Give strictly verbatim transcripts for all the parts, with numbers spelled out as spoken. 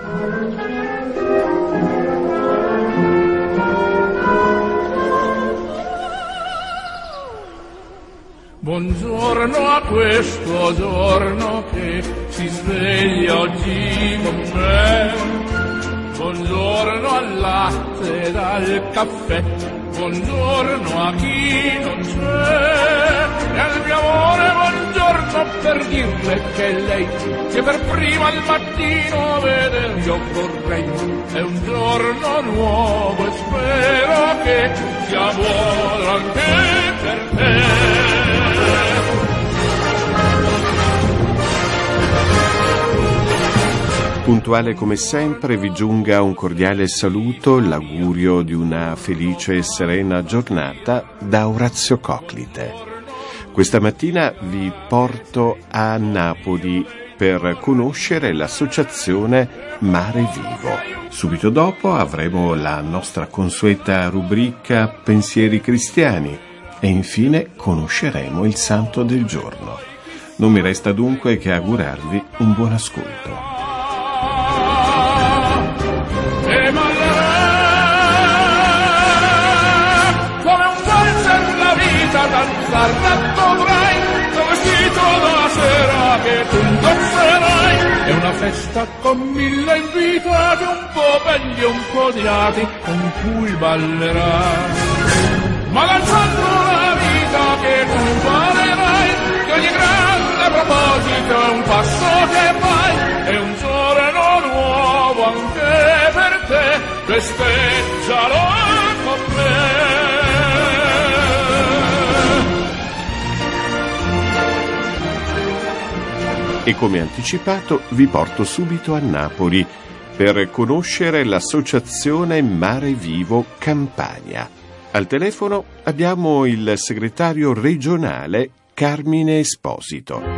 Buongiorno a questo giorno che si sveglia oggi con me. Buongiorno al latte ed al caffè. Buongiorno a chi non c'è. E al mio amore buongiorno per dirle che lei che per prima al mattino veder io vorrei. È un giorno nuovo e spero che sia buono anche per te. Puntuale come sempre vi giunga un cordiale saluto, l'augurio di una felice e serena giornata da Orazio Coclite. Questa mattina vi porto a Napoli per conoscere l'associazione Mare Vivo. Subito dopo avremo la nostra consueta rubrica Pensieri Cristiani e infine conosceremo il santo del giorno. Non mi resta dunque che augurarvi un buon ascolto. Dovrai, tuo vestito da sera che tu indosserai. È una festa con mille invitati, un po' belli e un po' odiati, con cui ballerai. Ma lanciando la vita che tu farerai, che ogni grande proposito è un passo che fai. È un giorno nuovo anche per te, festeggialo con me. E come anticipato vi porto subito a Napoli per conoscere l'associazione Mare Vivo Campania. Al telefono abbiamo il segretario regionale Carmine Esposito.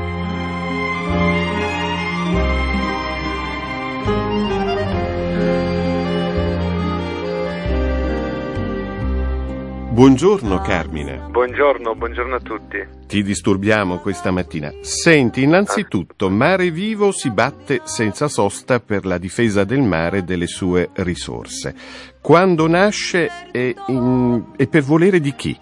Buongiorno Carmine. Buongiorno, buongiorno a tutti. Ti disturbiamo questa mattina. Senti, innanzitutto, Mare Vivo si batte senza sosta per la difesa del mare e delle sue risorse. Quando nasce e, in, e per volere di chi?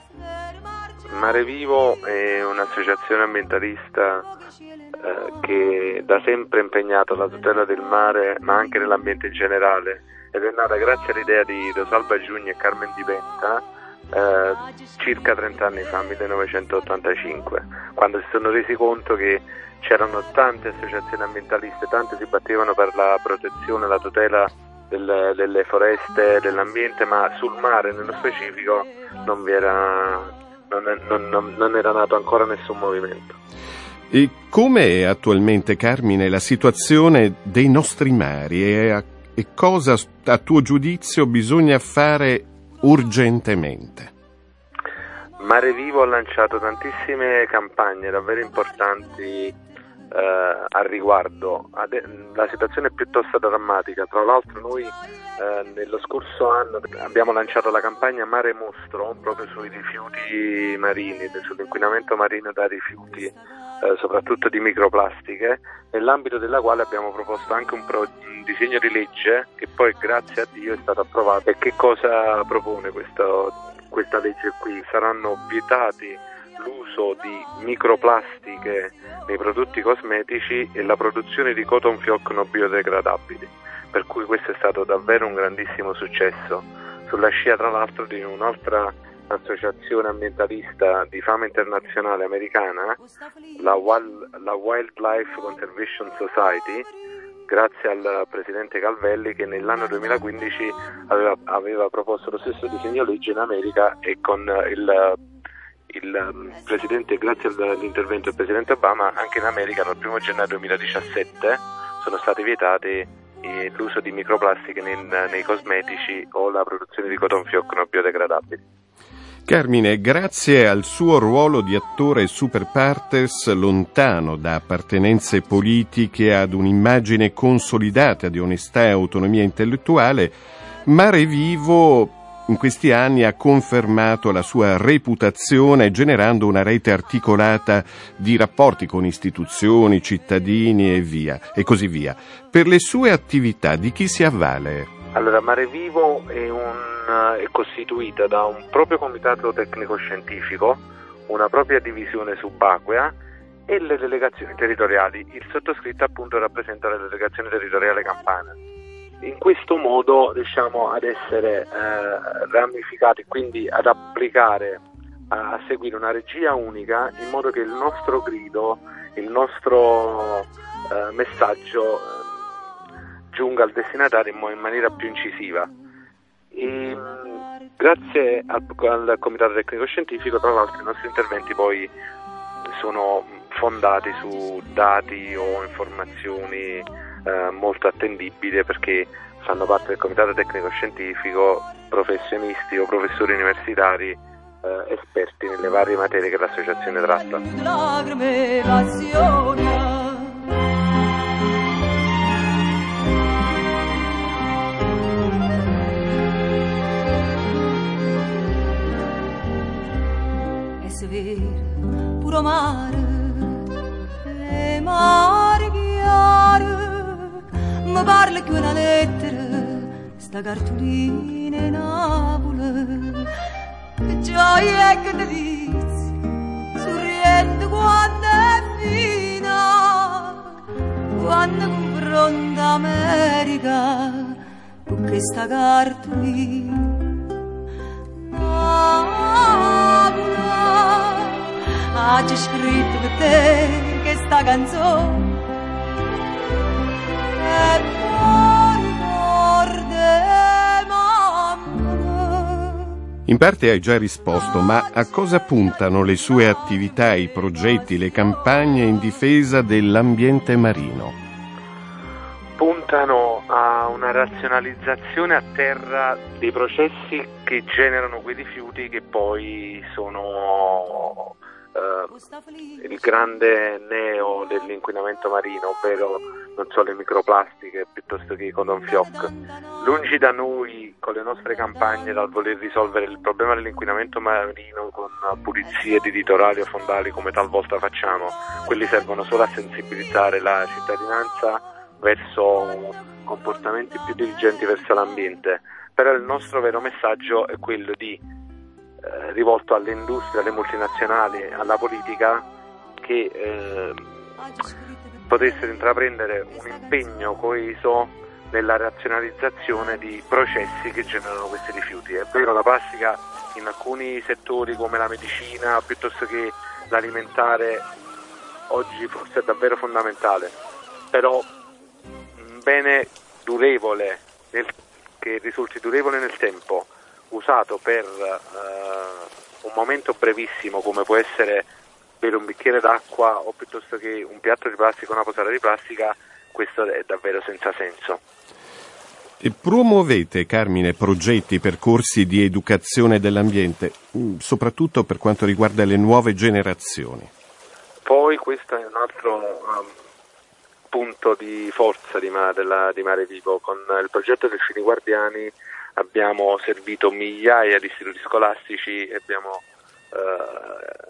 Mare Vivo è un'associazione ambientalista eh, che da sempre è impegnata alla tutela del mare, ma anche nell'ambiente in generale, ed è nata grazie all'idea di Rosalba Giugni e Carmen Di Penta, Eh, circa trenta anni fa, millenovecentottantacinque, quando si sono resi conto che c'erano tante associazioni ambientaliste, tante si battevano per la protezione e la tutela del, delle foreste, dell'ambiente, ma sul mare nello specifico non vi era, non, non, non, non era nato ancora nessun movimento. E com'è attualmente, Carmine, la situazione dei nostri mari e, e cosa a tuo giudizio bisogna fare urgentemente? Mare Vivo ha lanciato tantissime campagne davvero importanti eh, al riguardo. La situazione è piuttosto drammatica. Tra l'altro noi eh, nello scorso anno abbiamo lanciato la campagna Mare Mostro proprio sui rifiuti marini, sull'inquinamento marino da rifiuti, eh, soprattutto di microplastiche, nell'ambito della quale abbiamo proposto anche un, pro, un disegno di legge che poi grazie a Dio è stato approvato. E che cosa propone questo, questa legge qui? Saranno vietati l'uso di microplastiche nei prodotti cosmetici e la produzione di cotton fioc non biodegradabili, per cui questo è stato davvero un grandissimo successo, sulla scia tra l'altro di un'altra associazione ambientalista di fama internazionale americana, la, Wild, la Wildlife Conservation Society, grazie al presidente Calvelli, che nell'anno duemilaquindici aveva, aveva proposto lo stesso disegno legge in America, e con il, il presidente, grazie all'intervento del presidente Obama, anche in America dal primo gennaio duemiladiciassette sono stati vietati l'uso di microplastiche nei, nei cosmetici o la produzione di cotton fioc non biodegradabili. Carmine, grazie al suo ruolo di attore super partes, lontano da appartenenze politiche, ad un'immagine consolidata di onestà e autonomia intellettuale, Mare Vivo in questi anni ha confermato la sua reputazione generando una rete articolata di rapporti con istituzioni, cittadini e via, e così via. Per le sue attività di chi si avvale? Allora, Mare Vivo è, un, è costituita da un proprio comitato tecnico-scientifico, una propria divisione subacquea e le delegazioni territoriali. Il sottoscritto appunto rappresenta la delegazione territoriale campana. In questo modo riusciamo ad essere eh, ramificati, quindi ad applicare, a seguire una regia unica in modo che il nostro grido, il nostro eh, messaggio eh, giunga al destinatario in, in maniera più incisiva. E, grazie al, al Comitato Tecnico Scientifico, tra l'altro, i nostri interventi poi sono fondati su dati o informazioni eh, molto attendibili, perché fanno parte del Comitato Tecnico Scientifico professionisti o professori universitari eh, esperti nelle varie materie che l'associazione tratta. Puro mare, le mare chiare, mi parla che una lettera, sta cartolina in Napoli, che gioia e che delizia, sorriente quando è fina, quando confronta America con questa cartolina. Ah, c'è scritto per te che sta canzone e poi ricorda mamma. In parte hai già risposto, ma a cosa puntano le sue attività, i progetti, le campagne in difesa dell'ambiente marino? Puntano a una razionalizzazione a terra dei processi che generano quei rifiuti che poi sono Uh, il grande neo dell'inquinamento marino, ovvero non so, le microplastiche piuttosto che i cotton fioc. Lungi da noi, con le nostre campagne, dal voler risolvere il problema dell'inquinamento marino con pulizie di litorali o fondali come talvolta facciamo, quelli servono solo a sensibilizzare la cittadinanza verso comportamenti più dirigenti verso l'ambiente. Però il nostro vero messaggio è quello di Eh, rivolto alle industrie, alle multinazionali, alla politica, che eh, potessero intraprendere un impegno coeso nella razionalizzazione di processi che generano questi rifiuti. È vero, la plastica in alcuni settori come la medicina piuttosto che l'alimentare oggi forse è davvero fondamentale, però un bene durevole, nel, che risulti durevole nel tempo, usato per uh, un momento brevissimo come può essere bere un bicchiere d'acqua o piuttosto che un piatto di plastica o una posata di plastica, questo è davvero senza senso. E promuovete, Carmine, progetti, percorsi di educazione dell'ambiente, soprattutto per quanto riguarda le nuove generazioni? Poi questo è un altro um, punto di forza di, ma, della, di Mare Vivo. Con il progetto del Fini Guardiani abbiamo servito migliaia di istituti scolastici e abbiamo eh,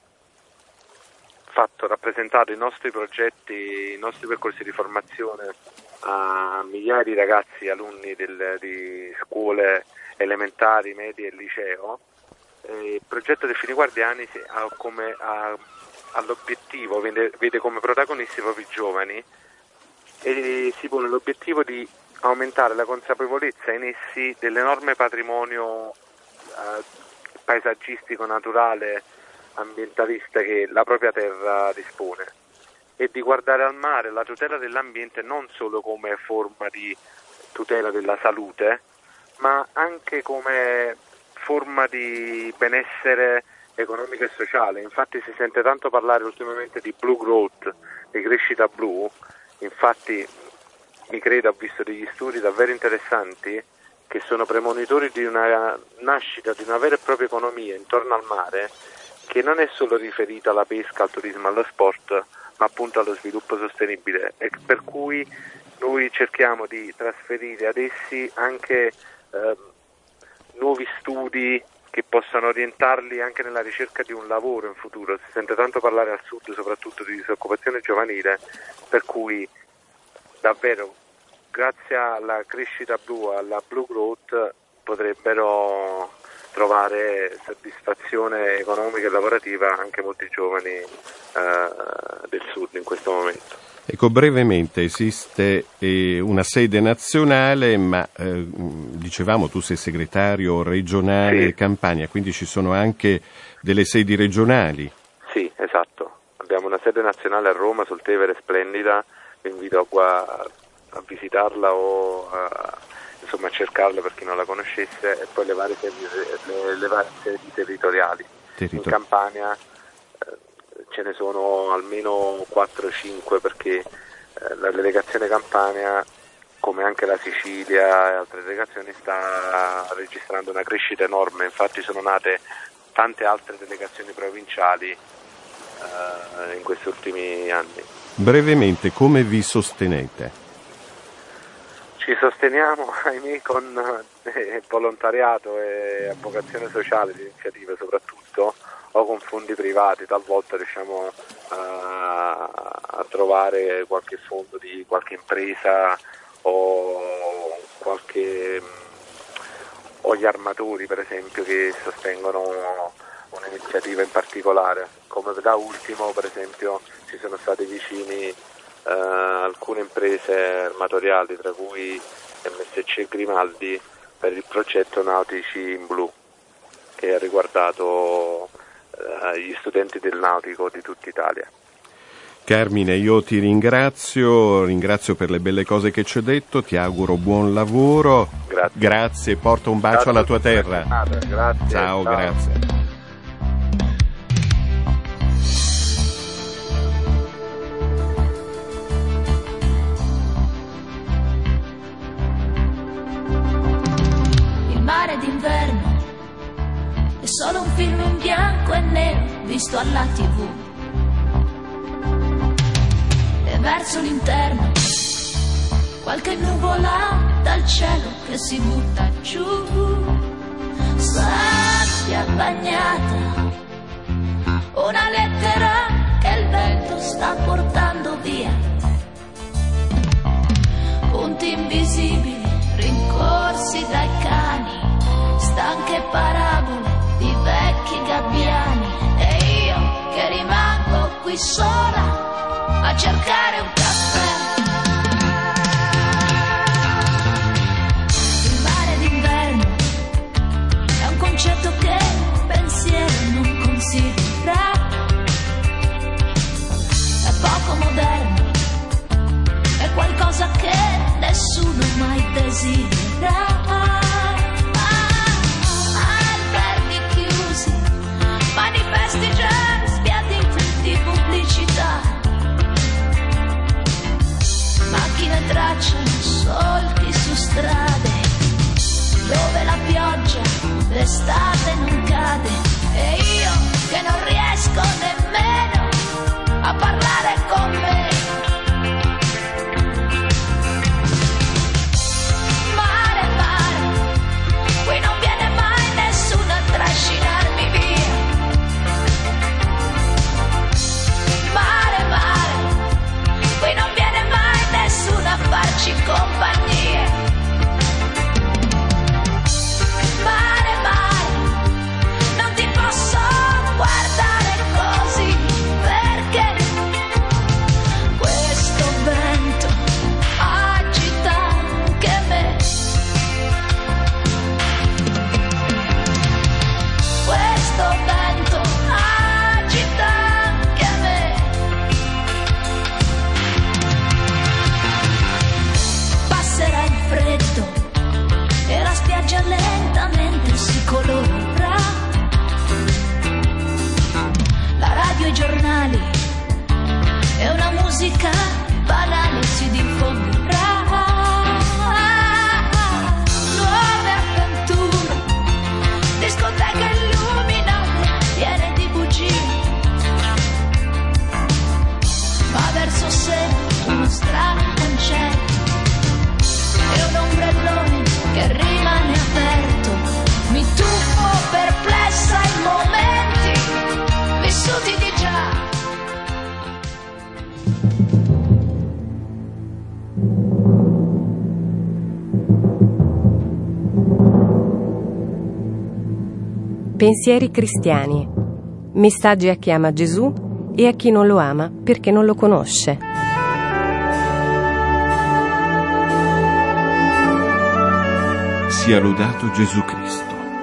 fatto, rappresentato i nostri progetti, i nostri percorsi di formazione a migliaia di ragazzi, alunni del, di scuole elementari, medie e liceo. E il progetto dei Fini Guardiani ha come, ha, ha l'obiettivo, vede, vede come protagonisti proprio i giovani e si pone l'obiettivo di aumentare la consapevolezza in essi dell'enorme patrimonio eh, paesaggistico, naturale, ambientalista che la propria terra dispone, e di guardare al mare, la tutela dell'ambiente, non solo come forma di tutela della salute, ma anche come forma di benessere economico e sociale. Infatti si sente tanto parlare ultimamente di blue growth, di crescita blu. Infatti mi credo, ho visto degli studi davvero interessanti che sono premonitori di una nascita di una vera e propria economia intorno al mare, che non è solo riferita alla pesca, al turismo, allo sport, ma appunto allo sviluppo sostenibile, e per cui noi cerchiamo di trasferire ad essi anche eh, nuovi studi che possano orientarli anche nella ricerca di un lavoro in futuro. Si sente tanto parlare al sud soprattutto di disoccupazione giovanile, per cui davvero grazie alla crescita blu, alla Blue Growth, potrebbero trovare soddisfazione economica e lavorativa anche molti giovani eh, del sud in questo momento. Ecco, brevemente, esiste eh, una sede nazionale, ma eh, dicevamo tu sei segretario regionale sì. Campania, quindi ci sono anche delle sedi regionali. Sì, esatto. Abbiamo una sede nazionale a Roma, sul Tevere, splendida, vi invito a, a visitarla o a, insomma, a cercarla per chi non la conoscesse, e poi le varie sedi, le, le varie sedi territoriali. Territor- in Campania ce ne sono almeno quattro o cinque, perché eh, la delegazione Campania, come anche la Sicilia e altre delegazioni, sta registrando una crescita enorme. Infatti sono nate tante altre delegazioni provinciali eh, in questi ultimi anni. Brevemente, come vi sostenete? Ci sosteniamo, ahimè, con eh, volontariato e vocazione sociale di iniziative soprattutto, o con fondi privati. Talvolta riusciamo a, a trovare qualche fondo di qualche impresa o qualche o gli armatori, per esempio, che sostengono un'iniziativa in particolare. Come da ultimo, per esempio, ci sono stati vicini eh, alcune imprese armatoriali, tra cui M S C Grimaldi, per il progetto Nautici in Blu, che ha riguardato gli studenti del nautico di tutta Italia. Carmine, io ti ringrazio, ringrazio per le belle cose che ci hai detto, ti auguro buon lavoro. Grazie. Grazie, porta un bacio grazie alla tua terra. Grazie. Ciao, ciao, grazie. Il mare d'inverno è solo un film in bianco e nero visto alla tivù, e verso l'interno qualche nuvola dal cielo che si butta giù, sabbia bagnata, una lettera che il vento sta portando via, punti invisibili rincorsi dai cani, stanche parabole di vecchi gabbiani, e io che rimango qui sola a cercare un caffè. Il mare d'inverno è un concetto che il pensiero non considera, è poco moderno, è qualcosa che nessuno mai desidera. Manifesti già sbiaditi di pubblicità, macchine tracciano solchi su strade dove la pioggia d'estate non cade, e io che non riesco nemmeno a parlare con me. Mare, mare, qui non viene mai nessuno a trascinarmi via. Mare, mare, qui non viene mai nessuno a farci compagnia. Mare, mare, non ti posso guardare così. Pensieri cristiani. Messaggi a chi ama Gesù e a chi non lo ama perché non lo conosce. Sia lodato Gesù Cristo.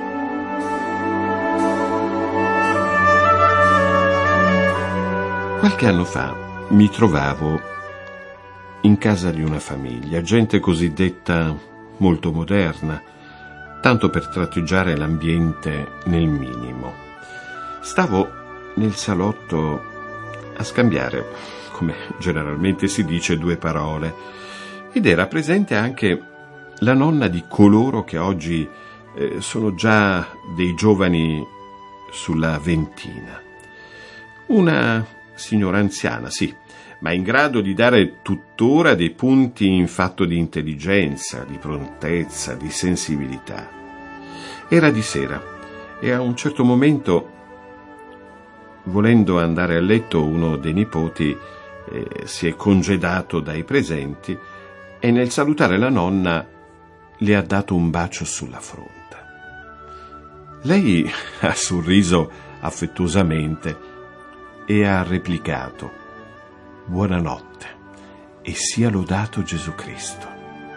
Qualche anno fa mi trovavo in casa di una famiglia, gente cosiddetta molto moderna, tanto per tratteggiare l'ambiente nel minimo. Stavo nel salotto a scambiare, come generalmente si dice, due parole, ed era presente anche la nonna di coloro che oggi eh, sono già dei giovani sulla ventina. Una signora anziana, sì, ma in grado di dare tuttora dei punti in fatto di intelligenza, di prontezza, di sensibilità. Era di sera e a un certo momento, volendo andare a letto, uno dei nipoti eh, si è congedato dai presenti e nel salutare la nonna le ha dato un bacio sulla fronte. Lei ha sorriso affettuosamente e ha replicato: buonanotte e sia lodato Gesù Cristo.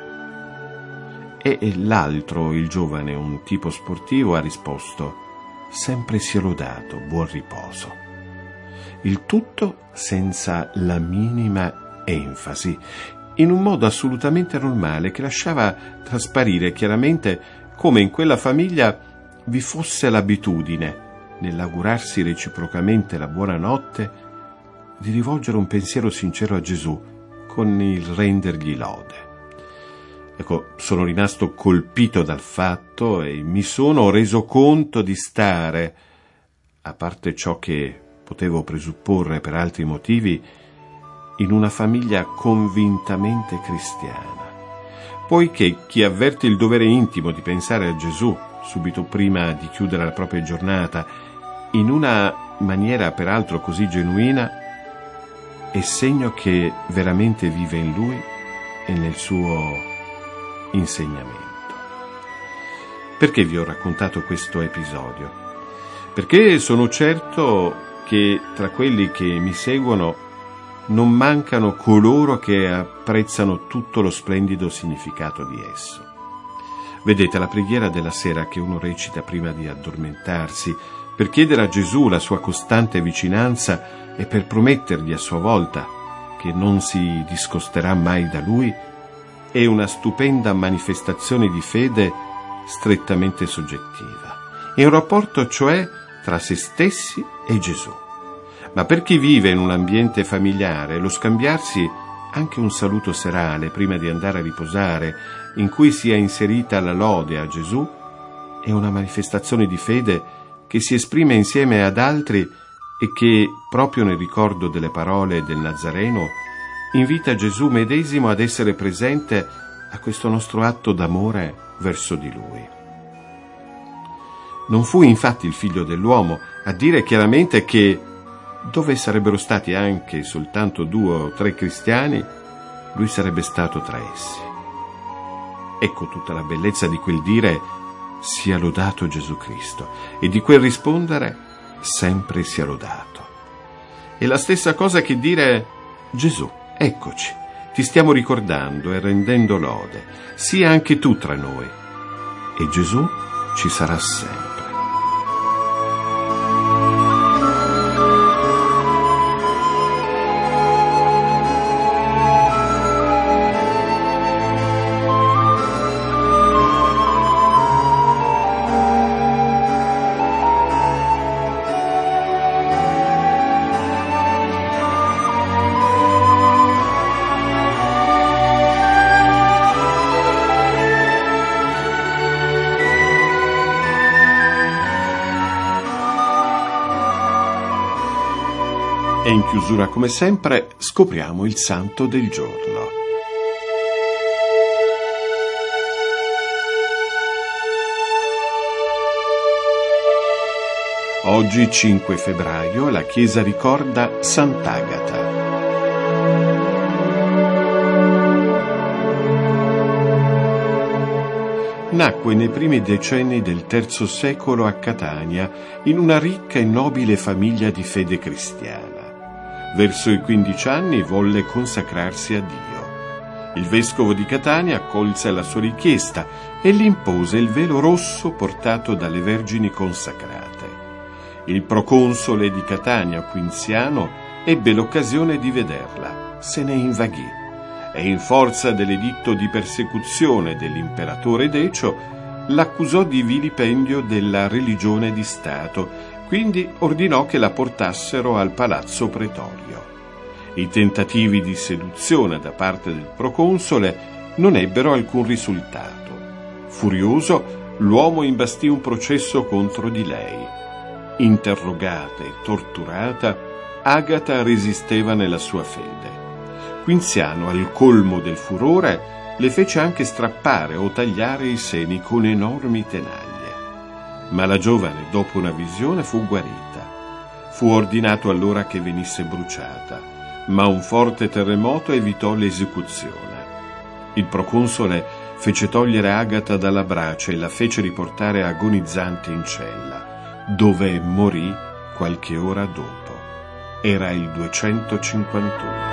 E l'altro, il giovane, un tipo sportivo, ha risposto: sempre sia lodato, buon riposo. Il tutto senza la minima enfasi, in un modo assolutamente normale che lasciava trasparire chiaramente come in quella famiglia vi fosse l'abitudine, nell'augurarsi reciprocamente la buonanotte, di rivolgere un pensiero sincero a Gesù con il rendergli lode. Ecco, sono rimasto colpito dal fatto e mi sono reso conto di stare, a parte ciò che potevo presupporre per altri motivi, in una famiglia convintamente cristiana, poiché chi avverte il dovere intimo di pensare a Gesù subito prima di chiudere la propria giornata, in una maniera peraltro così genuina, è segno che veramente vive in Lui e nel suo insegnamento. Perché vi ho raccontato questo episodio? Perché sono certo che tra quelli che mi seguono non mancano coloro che apprezzano tutto lo splendido significato di esso. Vedete, la preghiera della sera che uno recita prima di addormentarsi per chiedere a Gesù la sua costante vicinanza e per promettergli a sua volta che non si discosterà mai da Lui, è una stupenda manifestazione di fede strettamente soggettiva. È un rapporto, cioè, tra se stessi e Gesù. Ma per chi vive in un ambiente familiare, lo scambiarsi anche un saluto serale prima di andare a riposare, in cui sia inserita la lode a Gesù, è una manifestazione di fede che si esprime insieme ad altri e che, proprio nel ricordo delle parole del Nazareno, invita Gesù medesimo ad essere presente a questo nostro atto d'amore verso di Lui. Non fu infatti il Figlio dell'uomo a dire chiaramente che, dove sarebbero stati anche soltanto due o tre cristiani, Lui sarebbe stato tra essi. Ecco tutta la bellezza di quel dire sia lodato Gesù Cristo e di quel rispondere sempre sia lodato. È la stessa cosa che dire: Gesù, eccoci, ti stiamo ricordando e rendendo lode, sia anche tu tra noi, e Gesù ci sarà sempre. E in chiusura, come sempre, scopriamo il santo del giorno. Oggi, cinque febbraio, la Chiesa ricorda Sant'Agata. Nacque nei primi decenni del terzo secolo a Catania, in una ricca e nobile famiglia di fede cristiana. Verso i quindici anni volle consacrarsi a Dio. Il vescovo di Catania accolse la sua richiesta e gli impose il velo rosso portato dalle vergini consacrate. Il proconsole di Catania, Quinziano, ebbe l'occasione di vederla, se ne invaghì e in forza dell'editto di persecuzione dell'imperatore Decio l'accusò di vilipendio della religione di Stato, quindi ordinò che la portassero al palazzo pretorio. I tentativi di seduzione da parte del proconsole non ebbero alcun risultato. Furioso, l'uomo imbastì un processo contro di lei. Interrogata e torturata, Agata resisteva nella sua fede. Quinziano, al colmo del furore, le fece anche strappare o tagliare i seni con enormi tenaglie. Ma la giovane, dopo una visione, fu guarita. Fu ordinato allora che venisse bruciata, ma un forte terremoto evitò l'esecuzione. Il proconsole fece togliere Agata dalla brace e la fece riportare agonizzante in cella, dove morì qualche ora dopo. Era il duecentocinquantuno.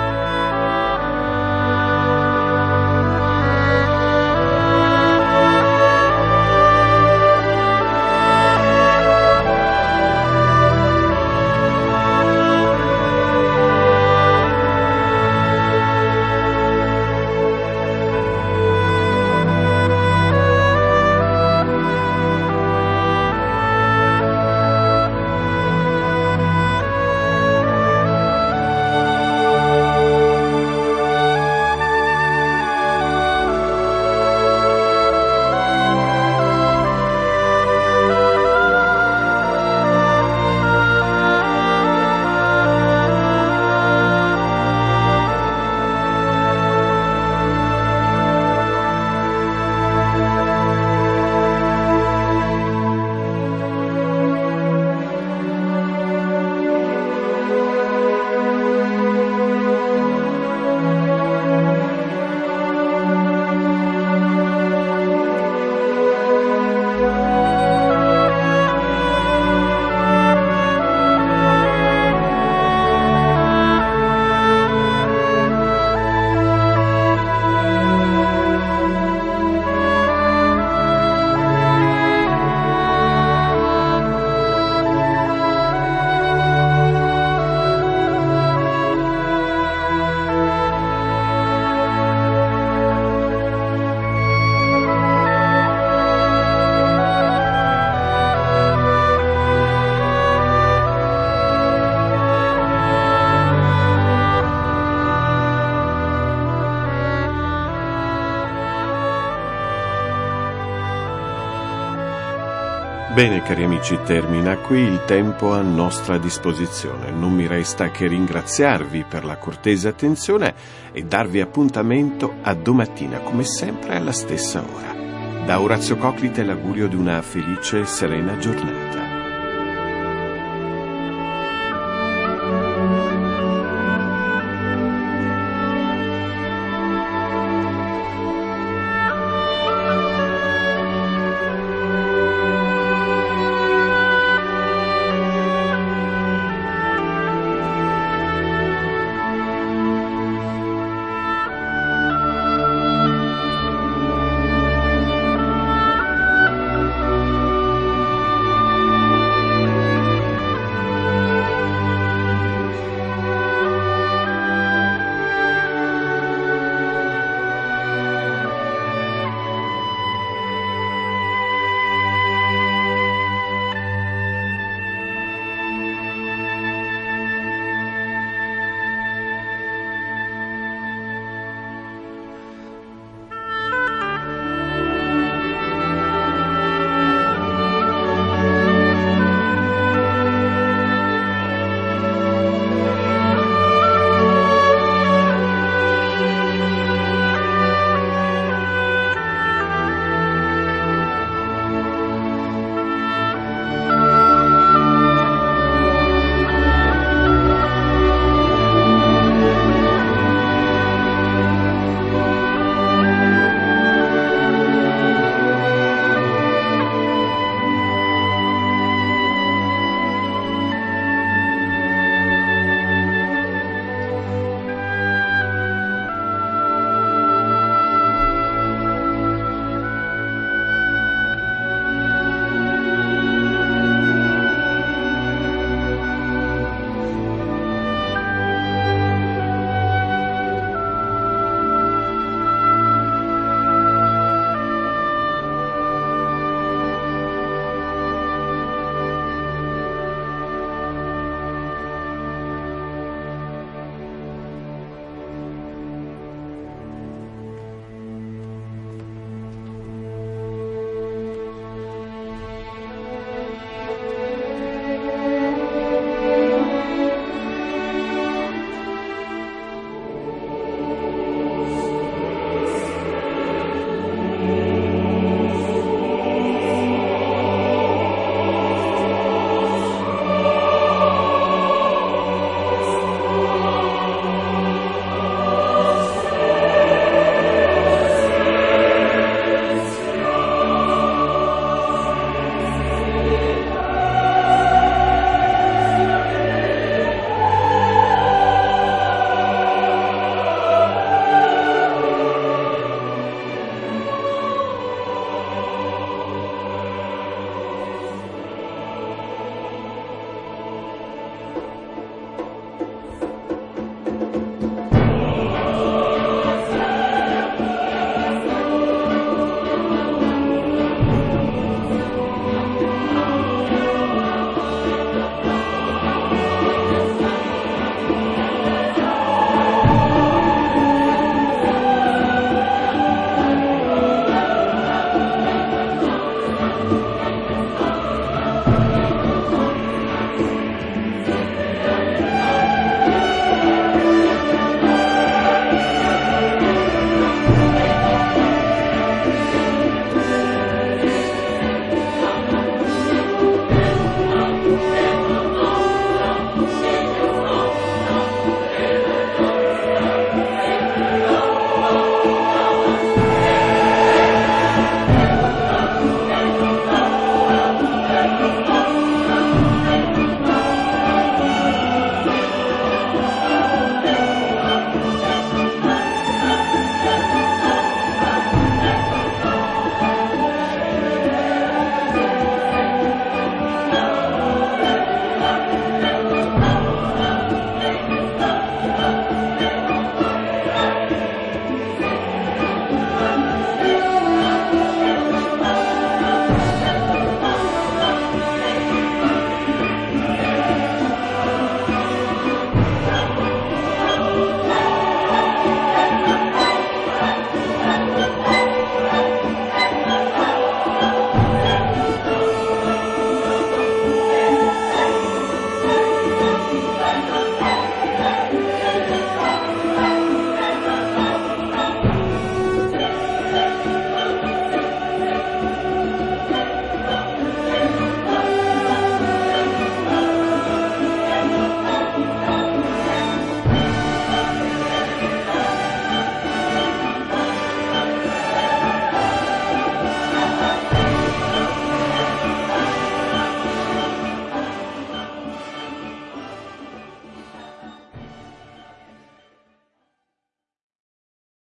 Bene, cari amici, termina qui il tempo a nostra disposizione. Non mi resta che ringraziarvi per la cortese attenzione e darvi appuntamento a domattina, come sempre alla stessa ora. Da Orazio Coclite l'augurio di una felice e serena giornata.